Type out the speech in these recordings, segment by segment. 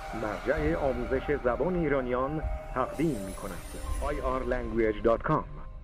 مرجع آموزش زبان ایرانیان تقدیم می‌کند. irlanguage.com.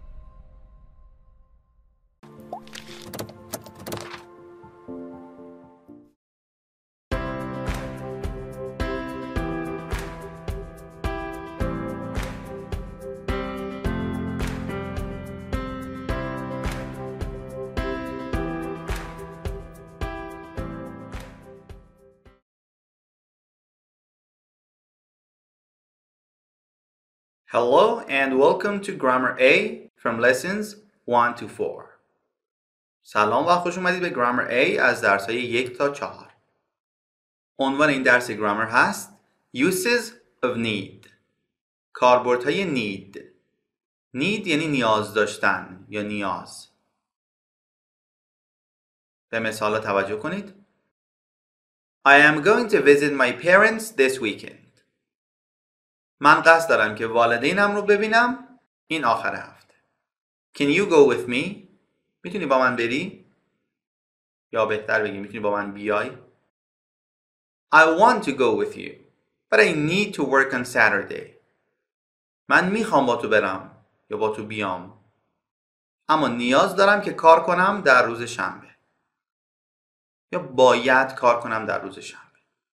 Hello and welcome to Grammar A from lessons 1 to 4. سلام و خوش اومدید به Grammar A از درس‌های 1 تا 4. عنوان این درس گرامر هست Uses of Need. کاربردهای need. Need یعنی نیاز داشتن یا نیاز. به مثال توجه کنید. I am going to visit my parents this weekend. من قصد دارم که والدینم رو ببینم این آخر هفته. Can you go with me? میتونی با من بری؟ یا بهتر بگیم میتونی با من بیای؟ I want to go with you, but I need to work on Saturday. من میخوام با تو برم یا با تو بیام. اما نیاز دارم که کار کنم در روز شنبه. یا باید کار کنم در روز شنبه.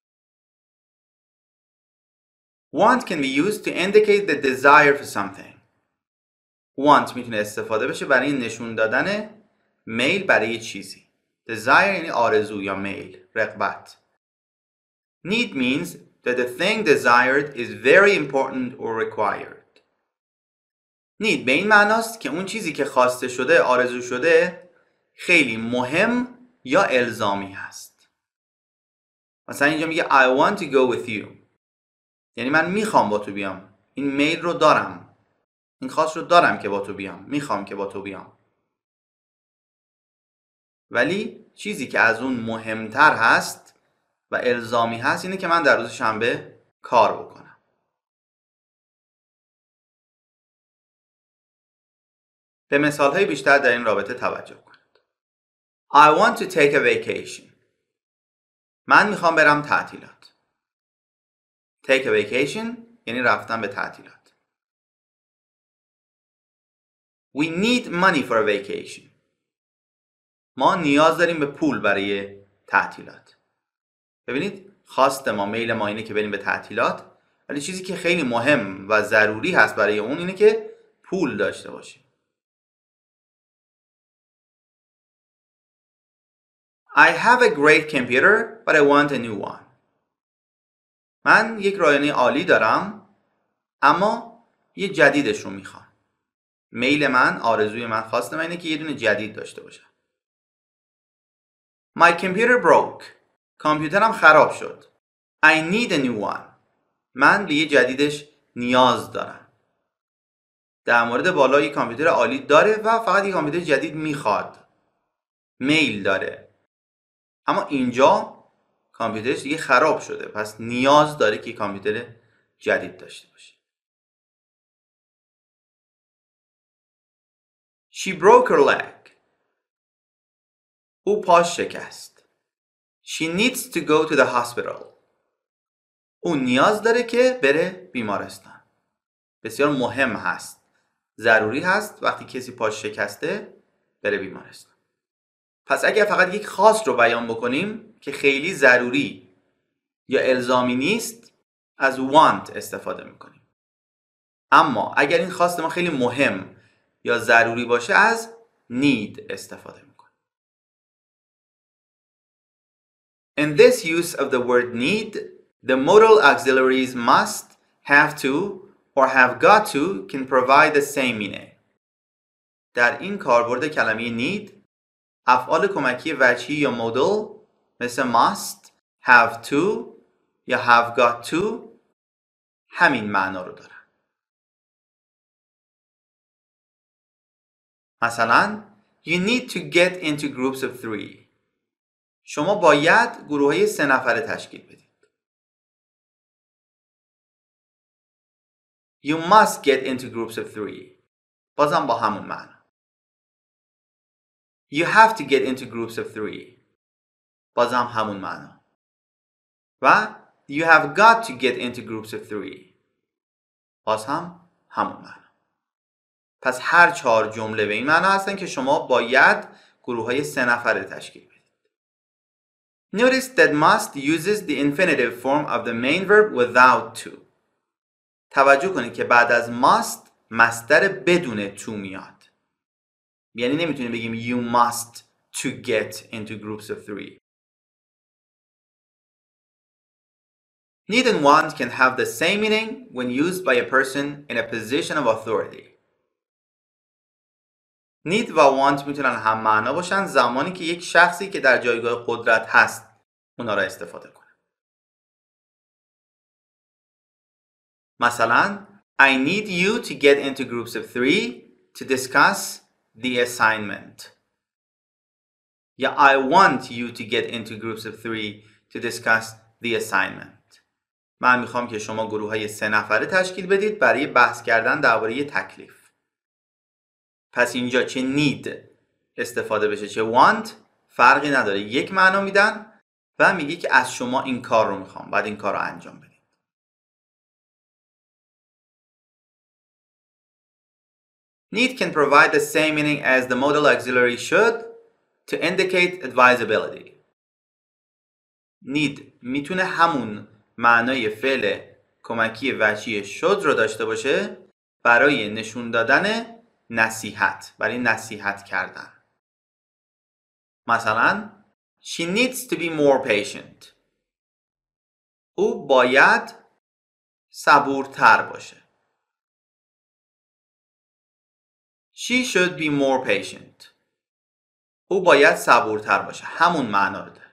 Want can be used to indicate the desire for something. Want میتونه استفاده بشه برای نشون دادن میل برای چیزی. Desire یعنی آرزو یا میل، رغبت. Need means that the thing desired is very important or required. Need به این معناست که اون چیزی که خواسته شده، آرزو شده، خیلی مهم یا الزامی هست. مثلا اینجا میگه I want to go with you. یعنی من میخوام با تو بیام. این میل رو دارم. این خواست رو دارم که با تو بیام. میخوام که با تو بیام. ولی چیزی که از اون مهمتر هست و الزامی هست اینه که من در روز شنبه کار بکنم. به مثالهای بیشتر در این رابطه توجه کنید. I want to take a vacation. من میخوام برم تعطیلات. Take a vacation یعنی رفتن به تعطیلات. We need money for a vacation. ما نیاز داریم به پول برای تعطیلات. ببینید خواست ما، میل ما اینه که بریم به تعطیلات، ولی چیزی که خیلی مهم و ضروری هست برای اون اینه که پول داشته باشیم. I have a great computer but I want a new one. من یک رایانه عالی دارم اما یه جدیدش رو میخوام. میل من، آرزوی من، خواست من اینه که یه دونه جدید داشته باشم. My computer broke. کامپیوترم خراب شد. I need a new one. من به یه جدیدش نیاز دارم. در مورد بالا یه کامپیوتر عالی داره و فقط یه کامپیوتر جدید میخواد. میل داره. اما اینجا کامپیوترش دیگه خراب شده، پس نیاز داره که کامپیوتر جدید داشته باشه. She broke her leg. او پاش شکست. She needs to go to the hospital. او نیاز داره که بره بیمارستان. بسیار مهم هست. ضروری هست وقتی کسی پاش شکسته بره بیمارستان. پس اگر فقط یک خواست رو بیان بکنیم که خیلی ضروری یا الزامی نیست، از want استفاده میکنیم. اما اگر این خواست ما خیلی مهم یا ضروری باشه، از need استفاده میکنیم. In this use of the word need, the modal auxiliaries must, have to, or have got to can provide the same meaning. در این کاربرد کلمه need افعال کمکی وجهی یا مودال مثل must، have to یا have got to همین معنا رو دارن. مثلا You need to get into groups of 3. شما باید گروه‌های 3 نفره تشکیل بدید. You must get into groups of 3. بازم با همون معنا. You have to get into groups of 3. بازم همون معنا. و You have got to get into groups of 3. باز هم همون معنا. پس هر 4 جمله به این معنا هستن که شما باید گروه های 3 نفره تشکیل بدید. Notice that must uses the infinitive form of the main verb without to. توجه کنید که بعد از must مصدر بدون to میاد. یعنی نمیتونیم بگیم you must to get into groups of 3. Need and want can have the same meaning when used by a person in a position of authority. Need و want میتونن هم معنا باشن زمانی که یک شخصی که در جایگاه قدرت هست اونا را استفاده کنه. مثلا I need you to get into groups of 3 to discuss the assignment. یا I want you to get into groups of 3 to discuss the assignment. من میخوام که شما گروه های 3 نفره تشکیل بدید برای بحث کردن درباره تکلیف. پس اینجا چه need استفاده بشه چه want فرقی نداره. یک معنا میدن و میگه که از شما این کار رو میخوام. بعد این کار رو انجام بدید. Need can provide the same meaning as the modal auxiliary should to indicate advisability. Need میتونه همون معنای فعل کمکی وجهی should رو داشته باشه برای نشون دادن نصیحت، برای نصیحت کردن. مثلا She needs to be more patient. او باید صبورتر باشه. She should be more patient. او باید صبورتر باشه. همون معنا رو داره.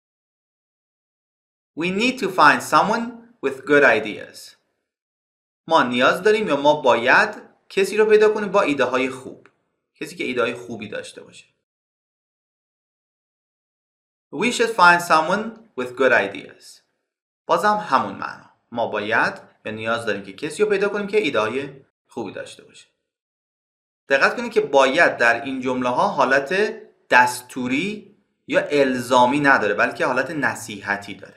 We need to find someone with good ideas. ما نیاز داریم یا ما باید کسی رو پیدا کنیم با ایده های خوب. کسی که ایده های خوبی داشته باشه. We should find someone with good ideas. بازم همون معنا. ما باید یا نیاز داریم که کسی رو پیدا کنیم که ایده های خوبی داشته باشه. دقت کنید که باید در این جمله ها حالت دستوری یا الزامی نداره بلکه حالت نصیحتی داره.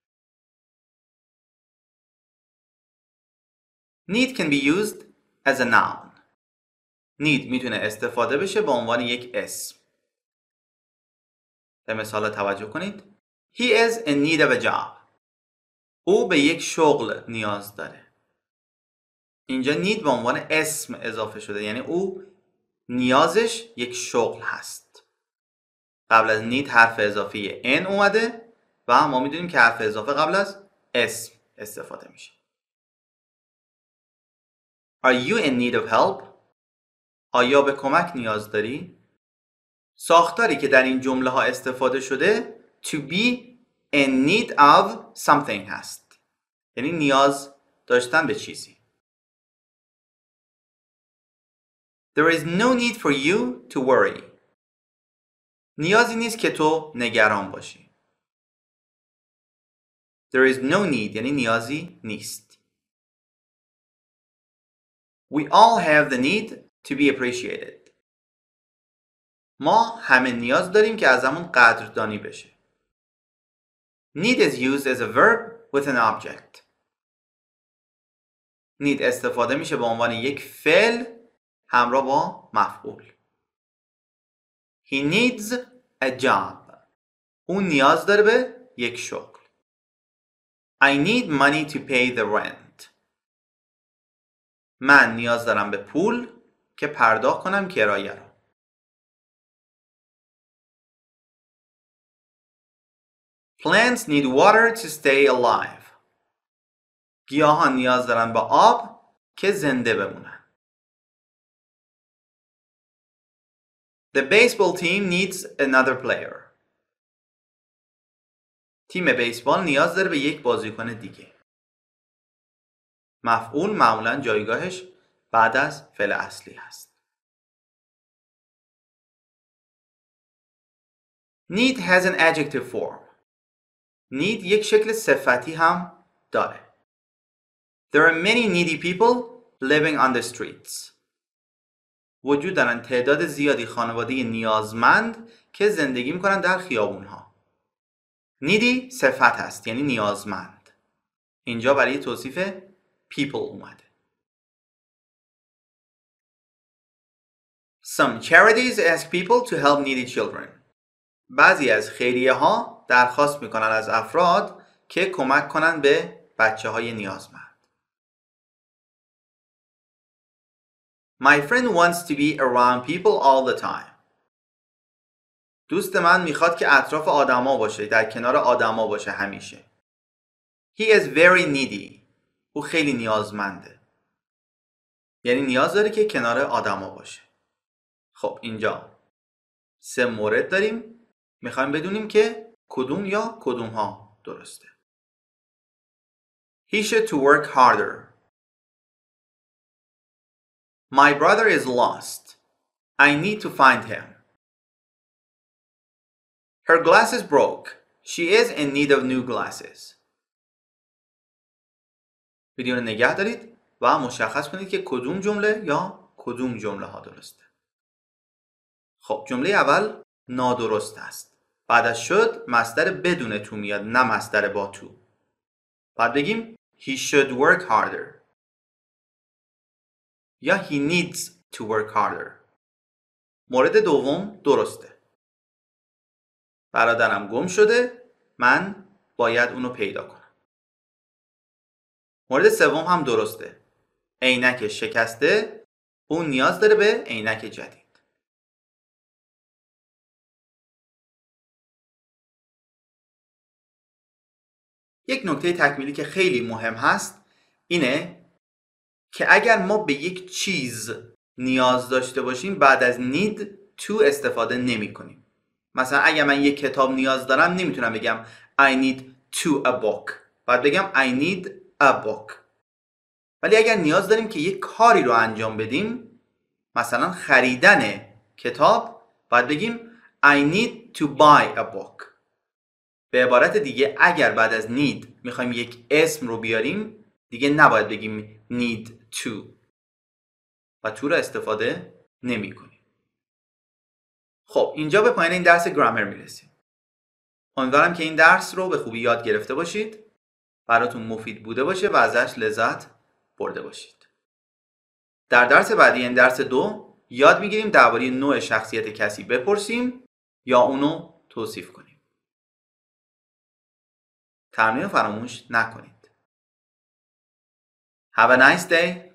Need can be used as a noun. Need میتونه استفاده بشه به عنوان یک اسم. به مثال توجه کنید. He is in need of a job. او به یک شغل نیاز داره. اینجا need به عنوان اسم اضافه شده. یعنی او نیازش یک شغل هست. قبل از need حرف اضافی in اومده و ما میدونیم که حرف اضافه قبل از اسم استفاده میشه. Are you in need of help? آیا به کمک نیاز داری؟ ساختاری که در این جمله ها استفاده شده to be in need of something هست. یعنی نیاز داشتن به چیزی. There is no need for you to worry. نیازی نیست که تو نگران باشی. There is no need یعنی نیازی نیست. We all have the need to be appreciated. ما همه نیاز داریم که ازمون قدردانی بشه. Need is used as a verb with an object. Need استفاده میشه به عنوان یک فعل همراه با مفعول. He needs a job. او نیاز داره به یک شغل. I need money to pay the rent. من نیاز دارم به پول که پرداخت کنم کرایه رو. Plants need water to stay alive. گیاهان نیاز دارن به آب که زنده بمونن. The baseball team needs another player. تیم بیسبال نیاز داره به یک بازیکن دیگه. مفعول معمولا جایگاهش بعد از فعل اصلی هست. Need has an adjective form. Need یک شکل صفتی هم داره. There are many needy people living on the streets. وجود دارن تعداد زیادی خانواده نیازمند که زندگی میکنن در خیابونها. Needy صفت هست یعنی نیازمند. اینجا برای توصیف people اومده. Some charities ask people to help needy children. بعضی از خیریه ها درخواست میکنن از افراد که کمک کنن به بچه های نیازمند. My friend wants to be around people all the time. دوست من میخواد که اطراف آدما باشه، در کنار آدما باشه همیشه. He is very needy. او خیلی نیازمنده. یعنی نیاز داره که کنار آدما باشه. خب اینجا 3 مورد داریم. میخوایم بدونیم که کدوم یا کدوم ها درسته. He should to work harder. My brother is lost. I need to find him. Her glasses broke. She is in need of new glasses. ویدیو رو نگه دارید و مشخص کنید که کدوم جمله یا کدوم جمله ها درسته. خب جمله اول نادرست است. بعد از should مصدر بدون تو میاد، نه مصدر با تو. بعد بگیم he should work harder یا he needs to work harder. مورد دوم درسته. برادرم گم شده، من باید اونو پیدا کنم. مورد سوم هم درسته. عینک شکسته، اون نیاز داره به عینک جدید. یک نکته تکمیلی که خیلی مهم هست اینه که اگر ما به یک چیز نیاز داشته باشیم بعد از need to استفاده نمی کنیم. مثلا اگر من یک کتاب نیاز دارم نمیتونم بگم I need to a book. باید بگم I need a book. ولی اگر نیاز داریم که یک کاری رو انجام بدیم، مثلا خریدن کتاب، باید بگیم I need to buy a book. به عبارت دیگه اگر بعد از need میخوایم یک اسم رو بیاریم دیگه نباید بگیم need to و to رو استفاده نمی کنیم. خب اینجا به پایان این درس گرامر میرسیم. امیدوارم که این درس رو به خوبی یاد گرفته باشید، براتون مفید بوده باشه و ازش لذت برده باشید. در درس بعدی، این درس 2، یاد میگیریم درباره نوع شخصیت کسی بپرسیم یا اونو توصیف کنیم. تمرین فراموش نکنید. Have a nice day.